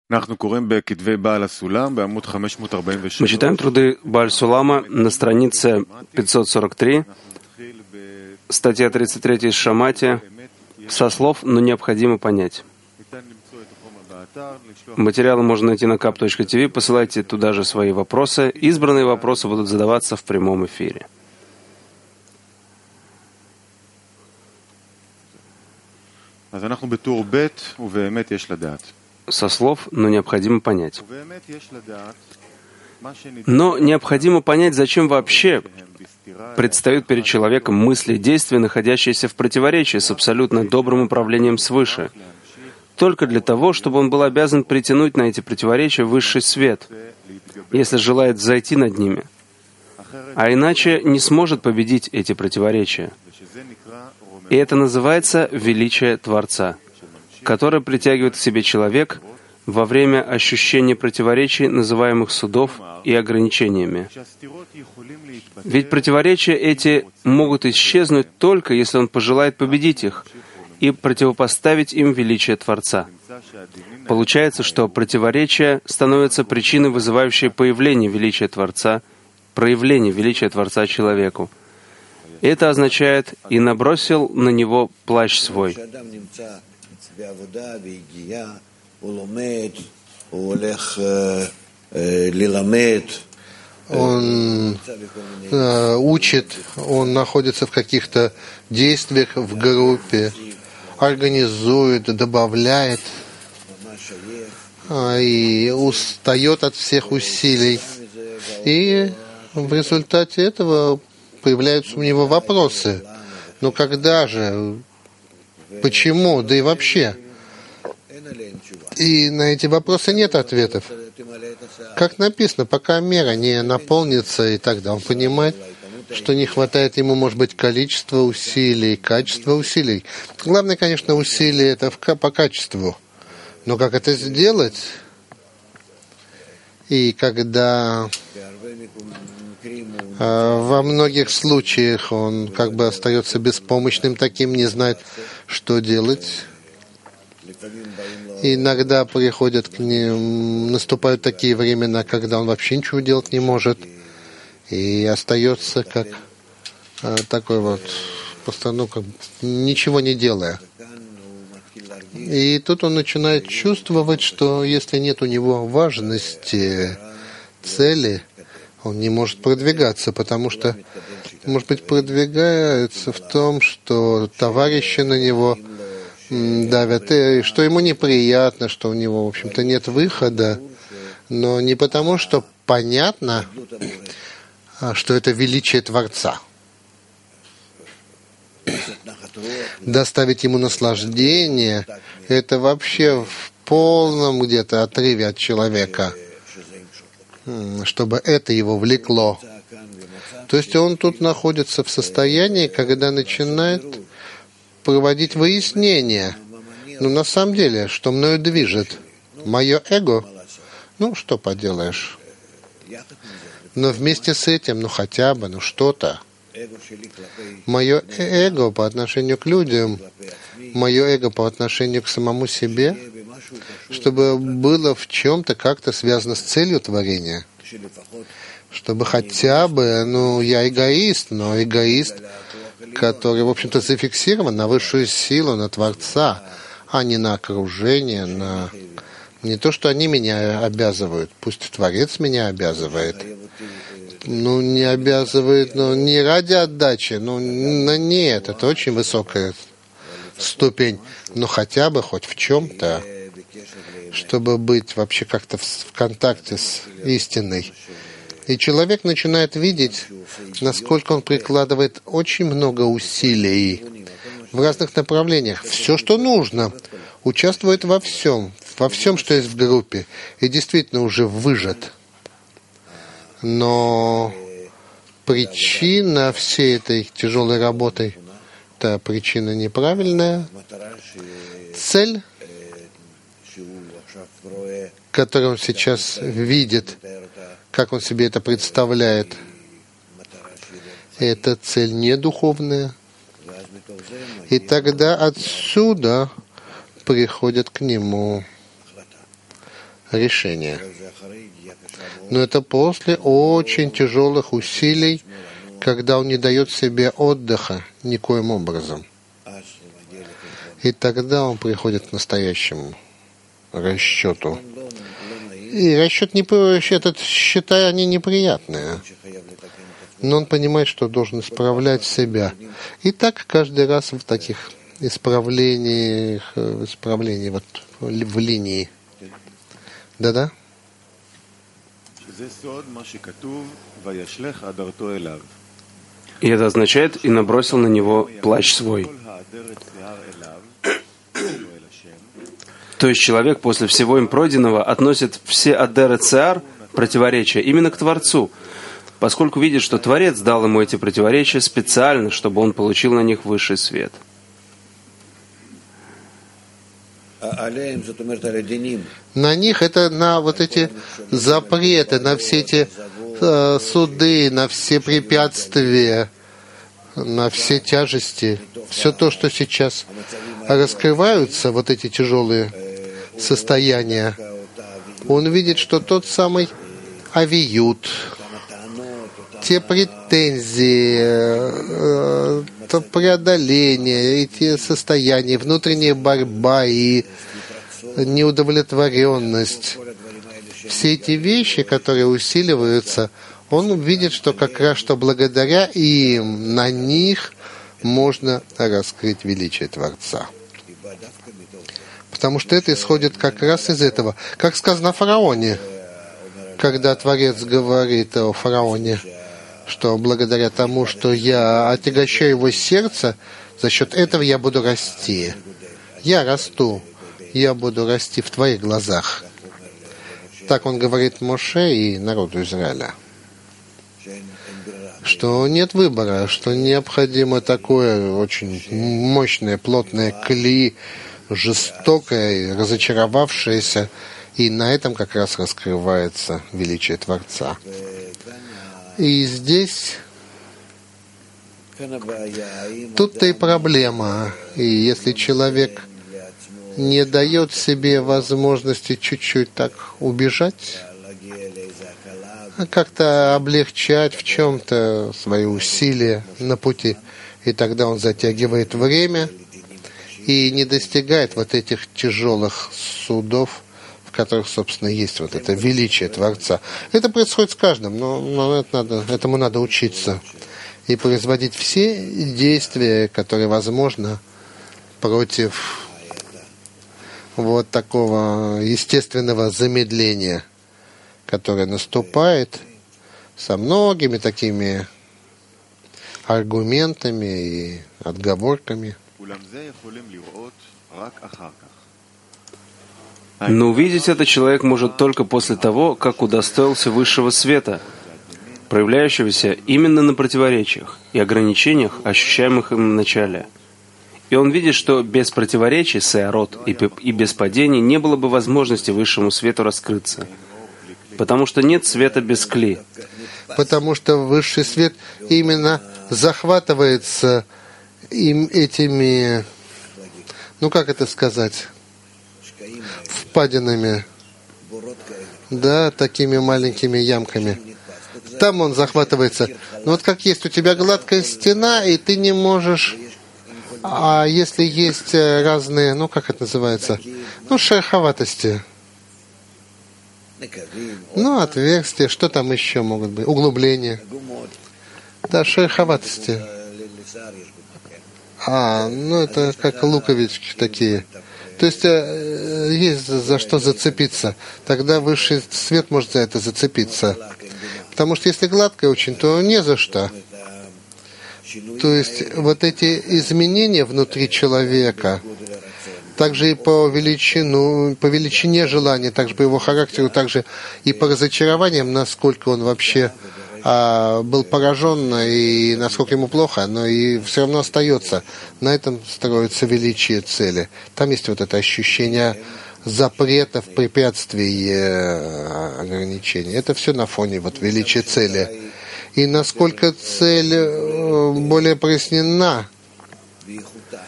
Мы читаем труды Бааль Сулама на странице 543, статья 33 из Шамати, со слов «но необходимо понять». Материалы можно найти на kap.tv, посылайте туда же свои вопросы. Избранные вопросы будут задаваться в прямом эфире. Со слов «но необходимо понять». Но необходимо понять, зачем вообще предстают перед человеком мысли и действия, находящиеся в противоречии с абсолютно добрым управлением свыше, только для того, чтобы он был обязан притянуть на эти противоречия высший свет, если желает зайти над ними, а иначе не сможет победить эти противоречия. И это называется величие Творца, которое притягивает к себе человек во время ощущения противоречий, называемых судов и ограничениями. Ведь противоречия эти могут исчезнуть только, если он пожелает победить их и противопоставить им величие Творца. Получается, что противоречия становятся причиной, вызывающей появление величия Творца, проявление величия Творца человеку. Это означает «и набросил на него плащ свой». Он учит, он находится в каких-то действиях в группе, организует, добавляет и устает от всех усилий. И в результате этого появляются у него вопросы. Но когда же? Почему? Да и вообще. И на эти вопросы нет ответов. Как написано, пока мера не наполнится, и тогда он понимает, что не хватает ему, может быть, количества усилий, качества усилий. Главное, конечно, усилие это по качеству. Но как это сделать? И когда во многих случаях он как бы остается беспомощным таким, не знает, что делать. Иногда приходят к ним, наступают такие времена, когда он вообще ничего делать не может, и остается как такой вот, просто, как ничего не делая. И тут он начинает чувствовать, что если нет у него важности, цели, он не может продвигаться, потому что, может быть, продвигается в том, что товарищи на него давят, и что ему неприятно, что у него, в общем-то, нет выхода, но не потому, что понятно, что это величие Творца. Доставить ему наслаждение — это вообще в полном где-то отрыве от человека, чтобы это его влекло. То есть он тут находится в состоянии, когда начинает проводить выяснения. Но на самом деле, что мною движет? Мое эго? Что поделаешь? Но вместе с этим, хотя бы, что-то. Мое эго по отношению к людям, мое эго по отношению к самому себе, чтобы было в чем-то как-то связано с целью творения. Чтобы хотя бы, я эгоист, но эгоист, который, в общем-то, зафиксирован на высшую силу, на Творца, а не на окружение, на не то, что они меня обязывают, пусть Творец меня обязывает. Не обязывает, не ради отдачи, нет, это очень высокая ступень, но хотя бы хоть в чем-то, чтобы быть вообще как-то в контакте с истиной. И человек начинает видеть, насколько он прикладывает очень много усилий в разных направлениях. Все, что нужно, участвует во всем, что есть в группе, и действительно уже выжат. Но причина всей этой тяжелой работы — это причина неправильная. Цель, которую он сейчас видит, как он себе это представляет, это цель не духовная. И тогда отсюда приходят к нему решение. Но это после очень тяжелых усилий, когда он не дает себе отдыха никоим образом. И тогда он приходит к настоящему расчету. И расчет этот счета, они неприятные. Но он понимает, что должен исправлять себя. И так каждый раз в таких исправлениях вот в линии. Да-да? И это означает, и набросил на него плащ свой. То есть человек после всего им пройденного относит все адер ЦАР, противоречия, именно к Творцу, поскольку видит, что Творец дал ему эти противоречия специально, чтобы он получил на них высший свет. На них это на вот эти запреты, на все эти суды, на все препятствия, на все тяжести, все то, что сейчас раскрываются, вот эти тяжелые состояния, он видит, что тот самый авиют, те претензии, то преодоление, эти состояния, внутренняя борьба и неудовлетворенность, все эти вещи, которые усиливаются, он видит, что как раз что благодаря им на них можно раскрыть величие Творца. Потому что это исходит как раз из этого. Как сказано о фараоне, когда Творец говорит о фараоне, что благодаря тому, что я отягощаю его сердце, за счет этого я буду расти. Я расту, я буду расти в твоих глазах. Так он говорит Моше и народу Израиля. Что нет выбора, что необходимо такое очень мощное, плотное кли, жестокое, разочаровавшееся, и на этом как раз раскрывается величие Творца. И здесь тут-то и проблема. И если человек не дает себе возможности чуть-чуть так убежать, как-то облегчать в чем-то свои усилия на пути, и тогда он затягивает время и не достигает вот этих тяжелых судов, в которых, собственно, есть вот это величие Творца. Это происходит с каждым, но этому надо учиться и производить все действия, которые возможно против вот такого естественного замедления, которое наступает со многими такими аргументами и отговорками. Но увидеть это человек может только после того, как удостоился высшего света, проявляющегося именно на противоречиях и ограничениях, ощущаемых им в начале. И он видит, что без противоречий, сеарот, и без падений не было бы возможности высшему свету раскрыться. Потому что нет света без кли. Потому что высший свет именно захватывается им этими, как это сказать, впадинами, да, такими маленькими ямками. Там он захватывается. Но вот как есть у тебя гладкая стена, и ты не можешь... А если есть разные, как это называется, шероховатости, отверстия, что там еще могут быть, углубления, да, шероховатости. Это как луковички такие. То есть есть за что зацепиться. Тогда высший свет может за это зацепиться. Потому что если гладкое очень, то не за что. То есть вот эти изменения внутри человека, также и по величине желания, также по его характеру, также и по разочарованиям, насколько он вообще был поражен и насколько ему плохо, но и все равно остается. На этом строится величие цели. Там есть вот это ощущение запретов, препятствий, ограничений. Это все на фоне величия цели. И насколько цель более прояснена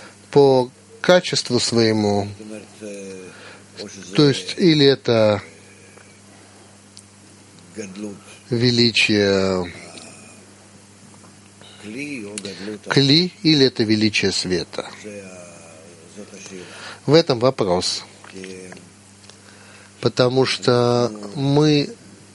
по качеству своему, то есть или это величие кли или это величие света? В этом вопрос. Потому что мы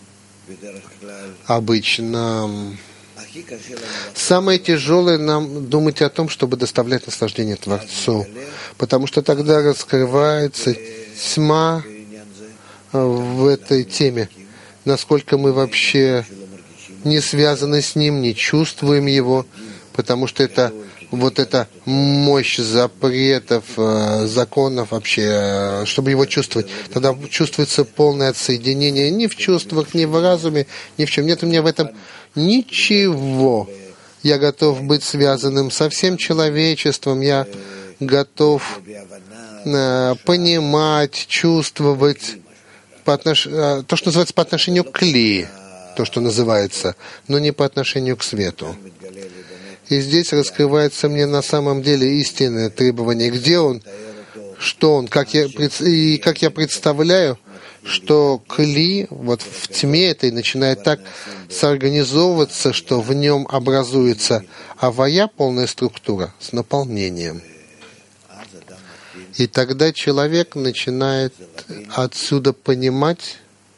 обычно... Самое тяжелое нам думать о том, чтобы доставлять наслаждение Творцу, потому что тогда раскрывается тьма в этой теме, насколько мы вообще не связаны с Ним, не чувствуем Его, потому что это вот эта мощь запретов, законов вообще, чтобы Его чувствовать. Тогда чувствуется полное отсоединение ни в чувствах, ни в разуме, ни в чем. Нет у меня в этом ничего. Я готов быть связанным со всем человечеством, я готов понимать, чувствовать то, что называется по отношению к кли, то, что называется, но не по отношению к свету. И здесь раскрывается мне на самом деле истинное требование. Где он, что он, как я представляю, что кли вот в тьме этой начинает так соорганизовываться, что в нем образуется авая, полная структура, с наполнением. И тогда человек начинает отсюда понимать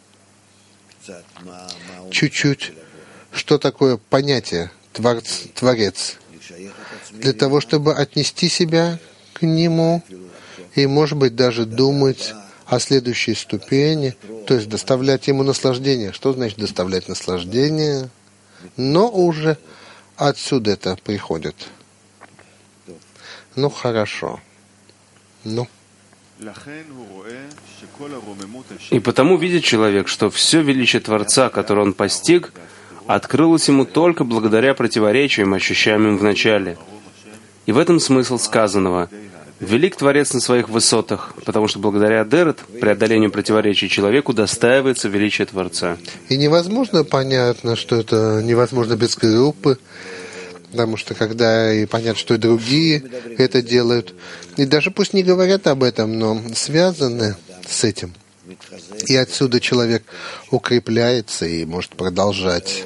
чуть-чуть, что такое понятие Творец, для того, чтобы отнести себя к Нему и, может быть, даже думать о следующей ступени, то есть доставлять Ему наслаждение. Что значит доставлять наслаждение? Но уже отсюда это приходит. Ну, хорошо. Ну. И потому видит человек, что все величие Творца, которое он постиг, открылось ему только благодаря противоречиям, ощущаемым в начале. И в этом смысл сказанного. Велик Творец на своих высотах, потому что благодаря Дерет, преодолению противоречий, человеку достаивается величие Творца. И невозможно, понятно, что это невозможно без группы, потому что когда и понятно, что и другие это делают, и даже пусть не говорят об этом, но связаны с этим. И отсюда человек укрепляется и может продолжать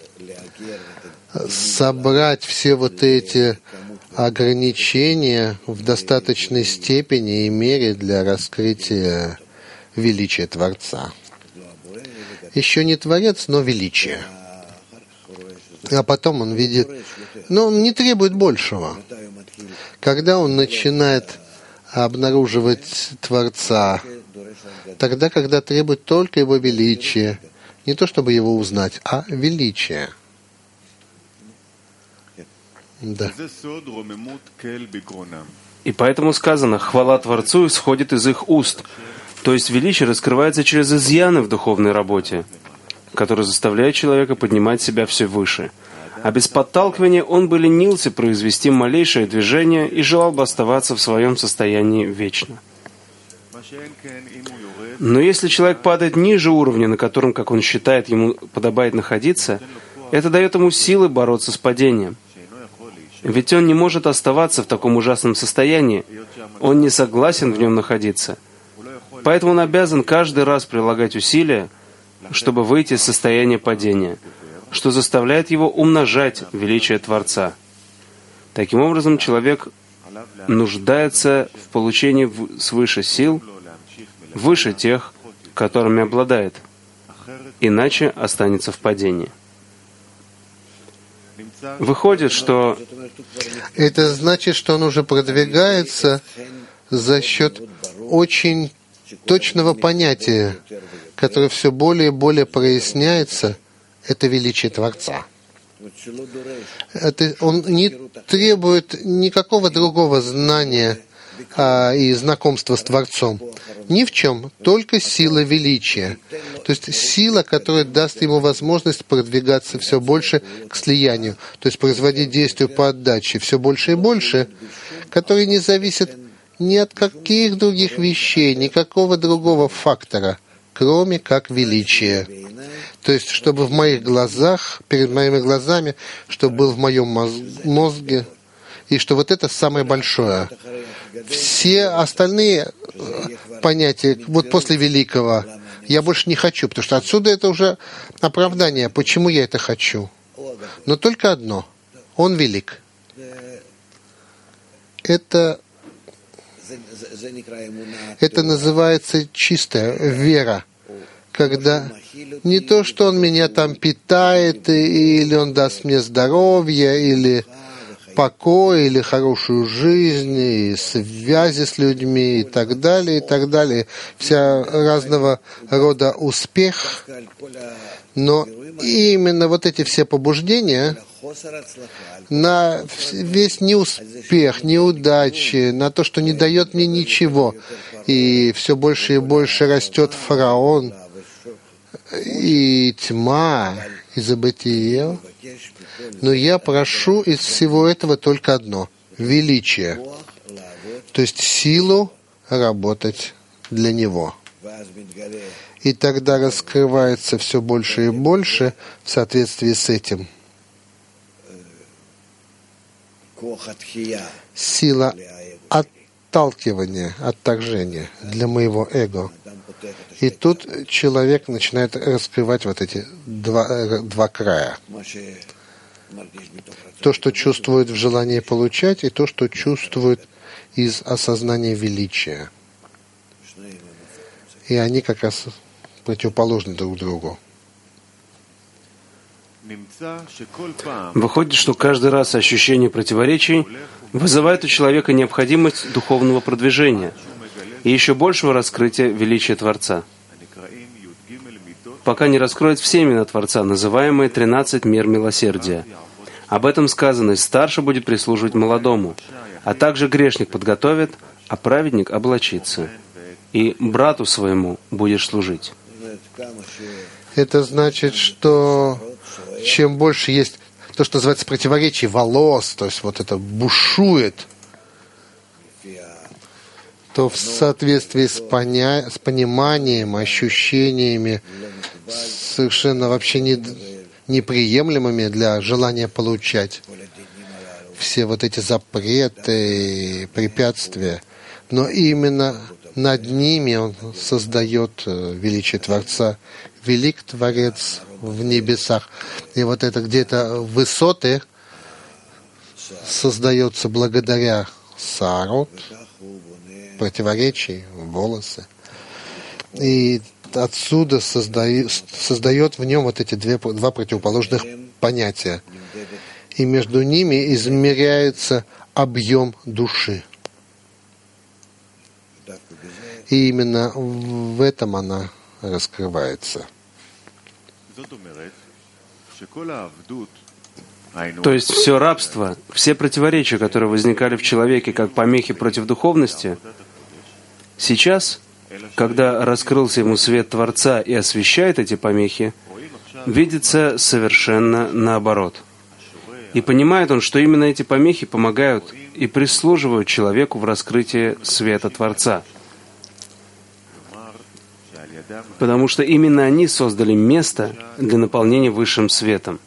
собрать все вот эти ограничения в достаточной степени и мере для раскрытия величия Творца. Еще не Творец, но величие. А потом он видит, но он не требует большего. Когда он начинает обнаруживать Творца, тогда, когда требует только Его величия, не то чтобы Его узнать, а величие. Да. И поэтому сказано, хвала Творцу исходит из их уст. То есть величие раскрывается через изъяны в духовной работе, которые заставляют человека поднимать себя все выше. А без подталкивания он бы ленился произвести малейшее движение и желал бы оставаться в своем состоянии вечно. Но если человек падает ниже уровня, на котором, как он считает, ему подобает находиться, это дает ему силы бороться с падением. Ведь он не может оставаться в таком ужасном состоянии, он не согласен в нем находиться. Поэтому он обязан каждый раз прилагать усилия, чтобы выйти из состояния падения, что заставляет его умножать величие Творца. Таким образом, человек нуждается в получении свыше сил, выше тех, которыми обладает, иначе останется в падении. Выходит, что... Это значит, что он уже продвигается за счет очень точного понятия, которое все более и более проясняется, это величие Творца. Он не требует никакого другого знания и знакомства с Творцом. Ни в чем, только сила величия. То есть сила, которая даст ему возможность продвигаться все больше к слиянию, то есть производить действия по отдаче все больше и больше, которые не зависят ни от каких других вещей, никакого другого фактора, кроме как величия. То есть, чтобы в моих глазах, перед моими глазами, чтобы был в моем мозге, и что вот это самое большое. Все остальные понятия, вот после великого, Я больше не хочу, потому что отсюда это уже оправдание, почему я это хочу. Но только одно. Он велик. Это называется чистая вера, когда не то, что он меня там питает, или он даст мне здоровье, или покой, или хорошую жизнь, и связи с людьми, и так далее, и так далее. Вся разного рода успех. Но именно вот эти все побуждения на весь неуспех, неудачи, на то, что не дает мне ничего. И все больше и больше растет фараон, и тьма, и забытие. Но я прошу из всего этого только одно — величие, то есть силу работать для Него. И тогда раскрывается все больше и больше в соответствии с этим сила отталкивания, отторжения для моего эго. И тут человек начинает раскрывать вот эти два края. То, что чувствует в желании получать, и то, что чувствует из осознания величия. И они как раз противоположны друг другу. Выходит, что каждый раз ощущение противоречий вызывает у человека необходимость духовного продвижения и еще большего раскрытия величия Творца, пока не раскроет все имена Творца, называемые 13 мер милосердия. Об этом сказано: «Старший будет прислуживать молодому, а также грешник подготовит, а праведник облачится, и брату своему будешь служить». Это значит, что чем больше есть то, что называется противоречие волос, то есть вот это бушует, то в соответствии с пониманием, ощущениями, совершенно вообще неприемлемыми для желания получать все вот эти запреты, препятствия, но именно над ними он создает величие Творца. Велик Творец в небесах. И вот это где-то высоты создается благодаря саарот, противоречий, волосы. И отсюда создает в нем вот эти два противоположных понятия. И между ними измеряется объем души. И именно в этом она раскрывается. То есть все рабство, все противоречия, которые возникали в человеке как помехи против духовности, сейчас, когда раскрылся ему свет Творца и освещает эти помехи, видится совершенно наоборот. И понимает он, что именно эти помехи помогают и прислуживают человеку в раскрытии света Творца. Потому что именно они создали место для наполнения высшим светом.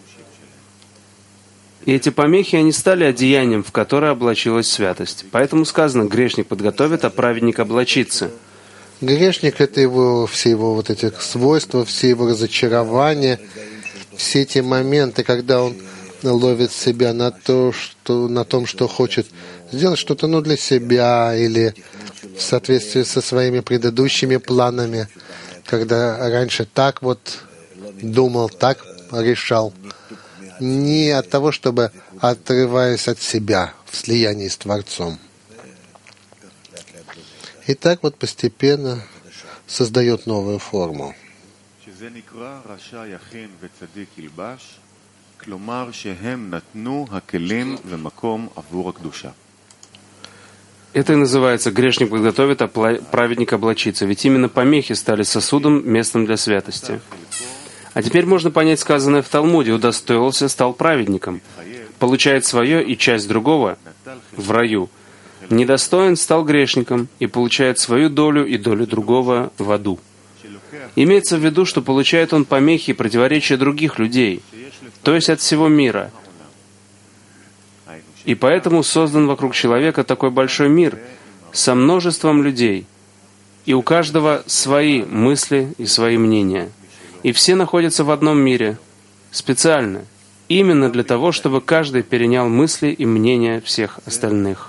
И эти помехи, они стали одеянием, в которое облачилась святость. Поэтому сказано: грешник подготовит, а праведник облачится. Грешник — это все его вот эти свойства, все его разочарования, все эти моменты, когда он ловит себя на том, что хочет сделать что-то для себя или в соответствии со своими предыдущими планами, когда раньше так вот думал, так решал. Не от того, чтобы отрываясь от себя в слиянии с Творцом. И так вот постепенно создает новую форму. Это и называется «грешник подготовит, а праведник облачится». Ведь именно помехи стали сосудом, местом для святости. А теперь можно понять сказанное в Талмуде: «Удостоился, стал праведником, получает свое и часть другого в раю. Недостоин, стал грешником и получает свою долю и долю другого в аду». Имеется в виду, что получает он помехи и противоречия других людей, то есть от всего мира. И поэтому создан вокруг человека такой большой мир со множеством людей, И у каждого свои мысли и свои мнения. И все находятся в одном мире, специально, именно для того, чтобы каждый перенял мысли и мнения всех остальных.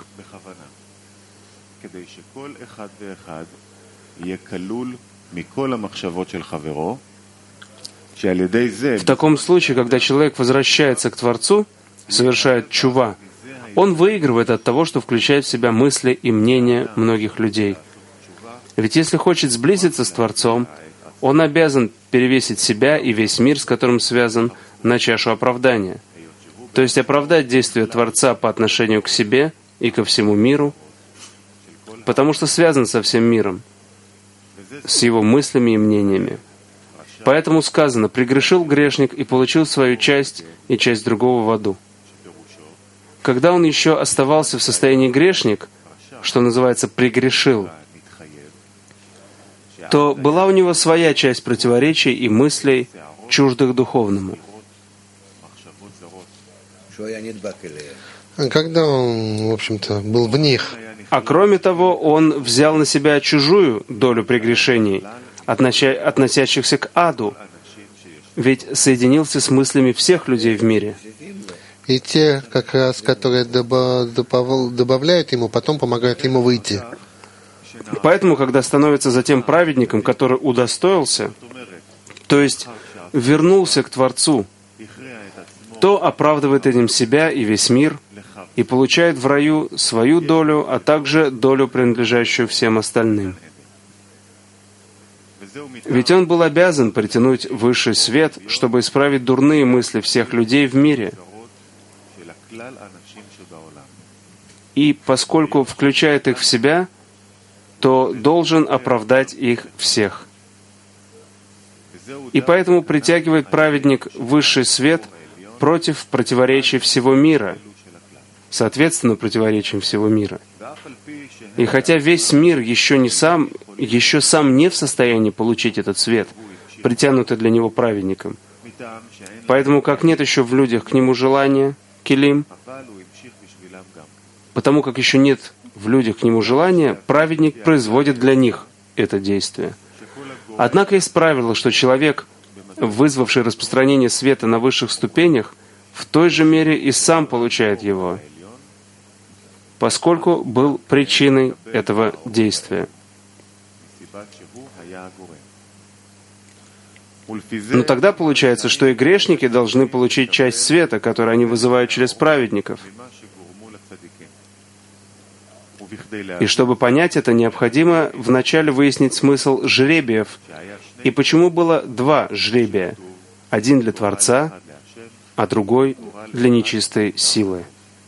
В таком случае, когда человек возвращается к Творцу, совершает чува, он выигрывает от того, что включает в себя мысли и мнения многих людей. Ведь если хочет сблизиться с Творцом, он обязан перевесить себя и весь мир, с которым связан, на чашу оправдания. То есть оправдать действия Творца по отношению к себе и ко всему миру, потому что связан со всем миром, с его мыслями и мнениями. Поэтому сказано: «Прегрешил грешник и получил свою часть и часть другого в аду». Когда он еще оставался в состоянии грешник, что называется «прегрешил», то была у него своя часть противоречий и мыслей, чуждых духовному. Когда он, в общем-то, был в них. А кроме того, он взял на себя чужую долю прегрешений, относящихся к аду, ведь соединился с мыслями всех людей в мире. И те, как раз, которые добавляют ему, потом помогают ему выйти. Поэтому, когда становится затем праведником, который удостоился, то есть вернулся к Творцу, то оправдывает этим себя и весь мир, и получает в раю свою долю, а также долю, принадлежащую всем остальным. Ведь он был обязан притянуть высший свет, чтобы исправить дурные мысли всех людей в мире. И поскольку включает их в себя, то должен оправдать их всех. И поэтому притягивает праведник высший свет против противоречий всего мира, соответственно противоречиям всего мира. И хотя весь мир еще сам не в состоянии получить этот свет, притянутый для него праведником, поэтому как нет еще в людях к нему желания, килим, потому как еще нет в людях к нему желания, праведник производит для них это действие. Однако есть правило, что человек, вызвавший распространение света на высших ступенях, в той же мере и сам получает его, поскольку был причиной этого действия. Но тогда получается, что и грешники должны получить часть света, который они вызывают через праведников. И чтобы понять это, необходимо вначале выяснить смысл жребиев. И почему было два жребия? Один для Творца, а другой для нечистой силы.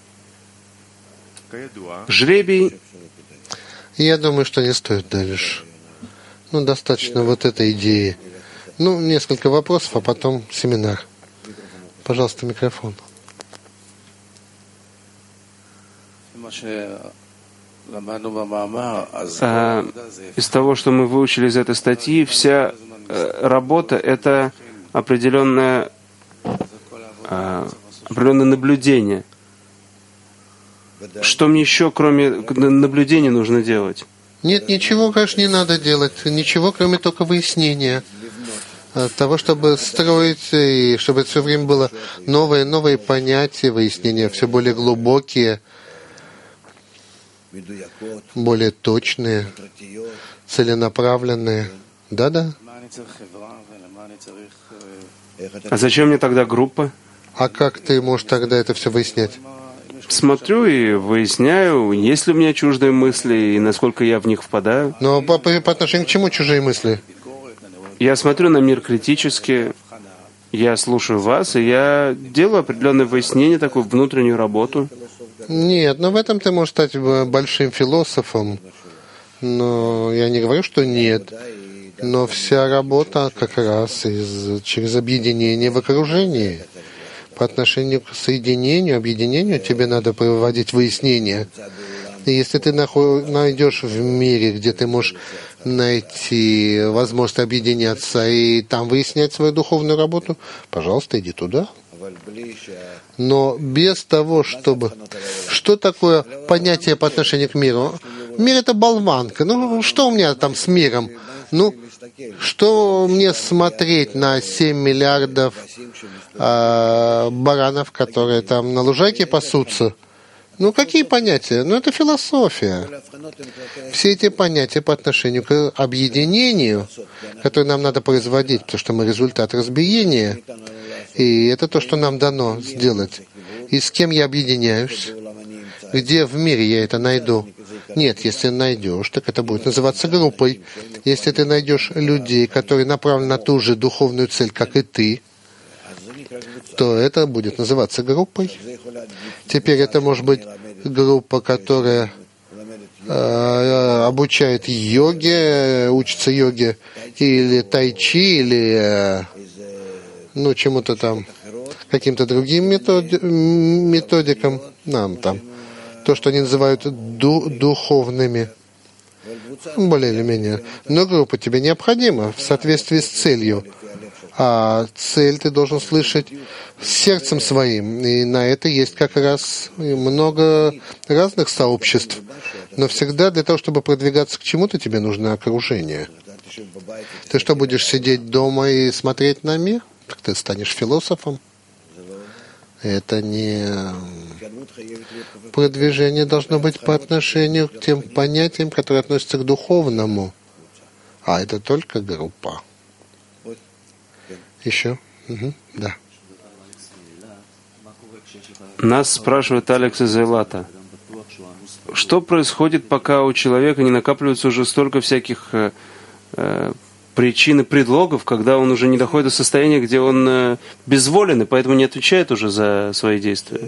Жребий... Я думаю, что не стоит дальше. Достаточно вот этой идеи. Несколько вопросов, а потом семинар. Пожалуйста, микрофон. Из того, что мы выучили из этой статьи, вся работа — это определенное наблюдение. Что мне еще, кроме наблюдения, нужно делать? Нет, ничего, конечно, не надо делать. Ничего, кроме только выяснения. Того, чтобы строить, и чтобы это все время было новые понятия, выяснения, все более глубокие, более точные, целенаправленные. Да. А зачем мне тогда группа? А как ты можешь тогда это все выяснять? Смотрю и выясняю, есть ли у меня чуждые мысли и насколько я в них впадаю. Но по отношению к чему чужие мысли? Я смотрю на мир критически, я слушаю вас, и я делаю определенное выяснение, такую внутреннюю работу. Нет, в этом ты можешь стать большим философом. Но я не говорю, что нет. Но вся работа как раз через объединение в окружении. По отношению к соединению, объединению тебе надо проводить выяснения. И если ты найдешь в мире, где ты можешь найти возможность объединяться и там выяснять свою духовную работу, пожалуйста, иди туда. Но без того, чтобы... Что такое понятие по отношению к миру? Мир — это болванка. Ну, что у меня там с миром? Ну, что мне смотреть на 7 миллиардов баранов, которые там на лужайке пасутся? Ну, какие понятия? Ну, это философия. Все эти понятия по отношению к объединению, которое нам надо производить, потому что мы результат разбиения. И это то, что нам дано сделать. И с кем я объединяюсь? Где в мире я это найду? Нет, если найдешь, так это будет называться группой. Если ты найдешь людей, которые направлены на ту же духовную цель, как и ты, то это будет называться группой. Теперь это может быть группа, которая обучает йоге, учится йоге, или тайчи, или чему-то там, каким-то другим методикам, нам там, то, что они называют духовными, более или менее. Но группа тебе необходима в соответствии с целью. А цель ты должен слышать сердцем своим. И на это есть как раз много разных сообществ. Но всегда для того, чтобы продвигаться к чему-то, тебе нужно окружение. Ты что, будешь сидеть дома и смотреть на мир? Так ты станешь философом. Это не... Продвижение должно быть по отношению к тем понятиям, которые относятся к духовному. А это только группа. Еще? Угу. Да. Нас спрашивает Алекс из Эйлата. Что происходит, пока у человека не накапливается уже столько всяких причин и предлогов, когда он уже не доходит до состояния, где он безволен и поэтому не отвечает уже за свои действия?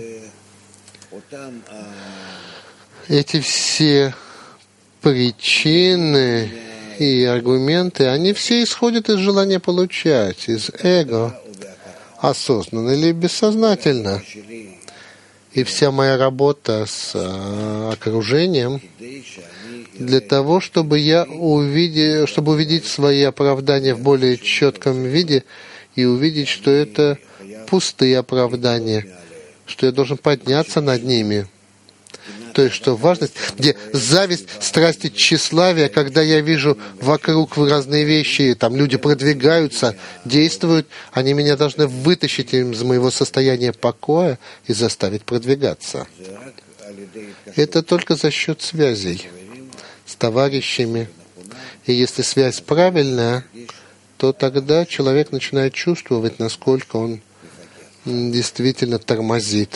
Эти все причины и аргументы, они все исходят из желания получать, из эго, осознанно или бессознательно. И вся моя работа с окружением для того, чтобы увидеть свои оправдания в более четком виде и увидеть, что это пустые оправдания, что я должен подняться над ними. То есть, что важность, где зависть, страсть и тщеславие, когда я вижу вокруг разные вещи, там люди продвигаются, действуют, они меня должны вытащить из моего состояния покоя и заставить продвигаться. Это только за счет связей с товарищами. И если связь правильная, то тогда человек начинает чувствовать, насколько он действительно тормозит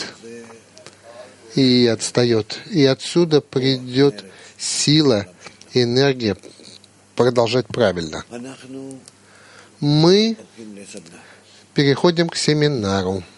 и отстает. И отсюда придет сила, энергия продолжать правильно. Мы переходим к семинару.